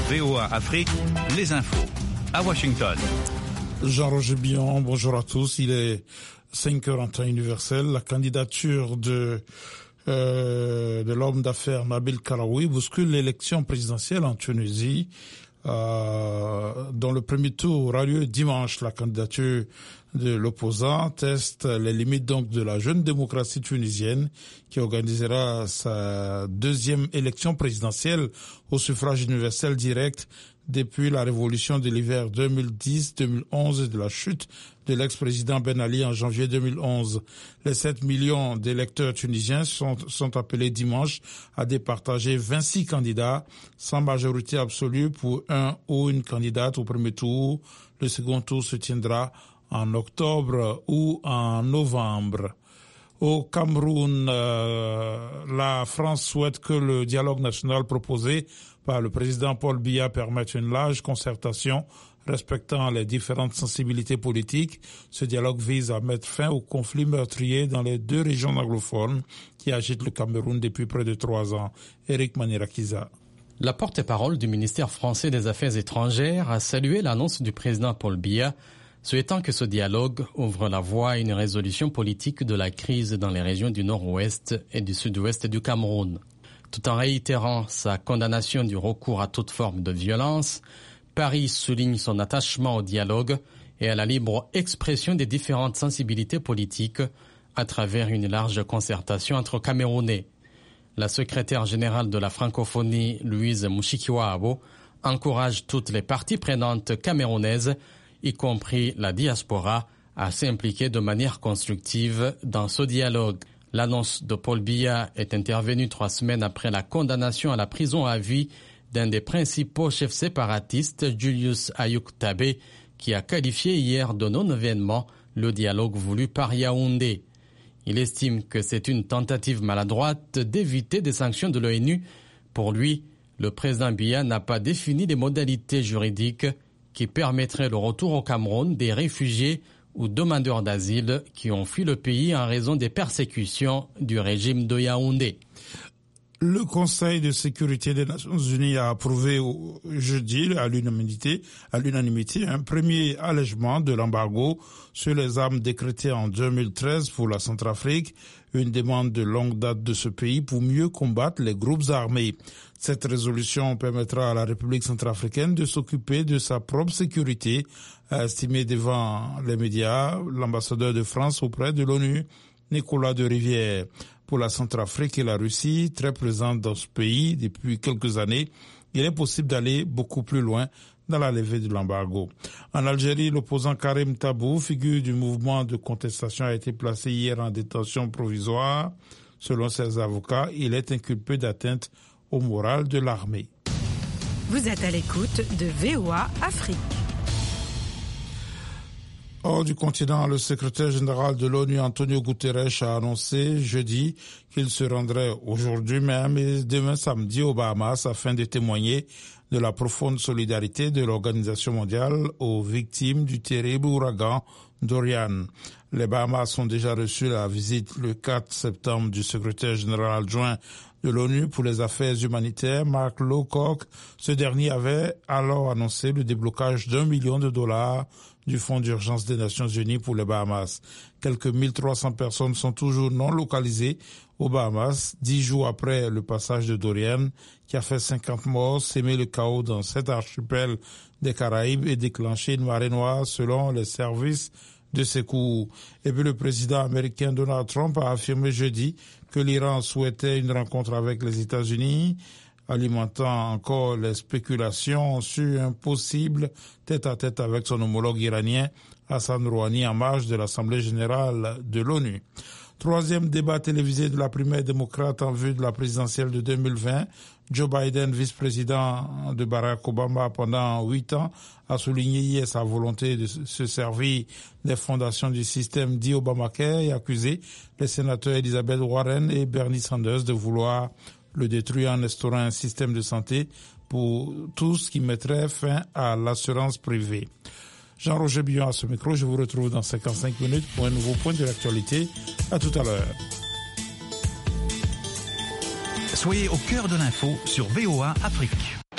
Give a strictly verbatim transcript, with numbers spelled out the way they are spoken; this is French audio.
V O A Afrique, les infos. À Washington. Jean-Roger Bion, bonjour à tous. Il est cinq heures en temps universel. La candidature de euh, de l'homme d'affaires Nabil Karoui bouscule l'élection présidentielle en Tunisie, euh, dont le premier tour aura lieu dimanche. La candidature de l'opposant teste les limites donc de la jeune démocratie tunisienne qui organisera sa deuxième élection présidentielle au suffrage universel direct depuis la révolution de l'hiver deux mille dix deux mille onze et de la chute de l'ex-président Ben Ali en janvier deux mille onze. Les sept millions d'électeurs tunisiens sont, sont appelés dimanche à départager vingt-six candidats sans majorité absolue pour un ou une candidate au premier tour. Le second tour se tiendra en octobre ou en novembre. Au Cameroun, euh, la France souhaite que le dialogue national proposé par le président Paul Biya permette une large concertation respectant les différentes sensibilités politiques. Ce dialogue vise à mettre fin au conflit meurtrier dans les deux régions anglophones qui agitent le Cameroun depuis près de trois ans. Éric Manirakiza. La porte-parole du ministère français des Affaires étrangères a salué l'annonce du président Paul Biya, souhaitant que ce dialogue ouvre la voie à une résolution politique de la crise dans les régions du nord-ouest et du sud-ouest du Cameroun. Tout en réitérant sa condamnation du recours à toute forme de violence, Paris souligne son attachement au dialogue et à la libre expression des différentes sensibilités politiques à travers une large concertation entre Camerounais. La secrétaire générale de la francophonie, Louise Mushikiwabo, encourage toutes les parties prenantes camerounaises, y compris la diaspora, à s'impliquer de manière constructive dans ce dialogue. L'annonce de Paul Biya est intervenue trois semaines après la condamnation à la prison à vie d'un des principaux chefs séparatistes, Julius Ayuk Tabé, qui a qualifié hier de non-événement le dialogue voulu par Yaoundé. Il estime que c'est une tentative maladroite d'éviter des sanctions de l'ONU. Pour lui, le président Biya n'a pas défini les modalités juridiques qui permettraient le retour au Cameroun des réfugiés ou demandeurs d'asile qui ont fui le pays en raison des persécutions du régime de Yaoundé. Le Conseil de sécurité des Nations Unies a approuvé jeudi à l'unanimité, à l'unanimité un premier allègement de l'embargo sur les armes décrété en deux mille treize pour la Centrafrique, une demande de longue date de ce pays pour mieux combattre les groupes armés. Cette résolution permettra à la République centrafricaine de s'occuper de sa propre sécurité, a estimé devant les médias l'ambassadeur de France auprès de l'ONU, Nicolas de Rivière. Pour la Centrafrique et la Russie, très présente dans ce pays depuis quelques années, il est possible d'aller beaucoup plus loin dans la levée de l'embargo. En Algérie, l'opposant Karim Tabou, figure du mouvement de contestation, a été placé hier en détention provisoire. Selon ses avocats, il est inculpé d'atteinte au moral de l'armée. Vous êtes à l'écoute de V O A Afrique. Hors du continent, le secrétaire général de l'ONU, Antonio Guterres, a annoncé jeudi qu'il se rendrait aujourd'hui même et demain samedi aux Bahamas afin de témoigner de la profonde solidarité de l'Organisation mondiale aux victimes du terrible ouragan Dorian. Les Bahamas ont déjà reçu la visite le quatre septembre du secrétaire général adjoint de l'ONU pour les affaires humanitaires, Mark Lowcock. Ce dernier avait alors annoncé le déblocage d'un million de dollars du Fonds d'urgence des Nations Unies pour les Bahamas. Quelques mille trois cents personnes sont toujours non localisées aux Bahamas, dix jours après le passage de Dorian, qui a fait cinquante morts, sémé le chaos dans cet archipel des Caraïbes et déclenché une marée noire selon les services de secours. Et puis le président américain Donald Trump a affirmé jeudi que l'Iran souhaitait une rencontre avec les États-Unis, alimentant encore les spéculations sur un possible tête-à-tête avec son homologue iranien Hassan Rouhani en marge de l'Assemblée générale de l'ONU. Troisième débat télévisé de la primaire démocrate en vue de la présidentielle de deux mille vingt. Joe Biden, vice-président de Barack Obama pendant huit ans, a souligné hier sa volonté de se servir des fondations du système dit Obamacare et accusé les sénateurs Elizabeth Warren et Bernie Sanders de vouloir le détruire en instaurant un système de santé pour tous qui mettrait fin à l'assurance privée. Jean-Roger Bion à ce micro, je vous retrouve dans cinquante-cinq minutes pour un nouveau point de l'actualité. À tout à l'heure. Soyez au cœur de l'info sur V O A Afrique.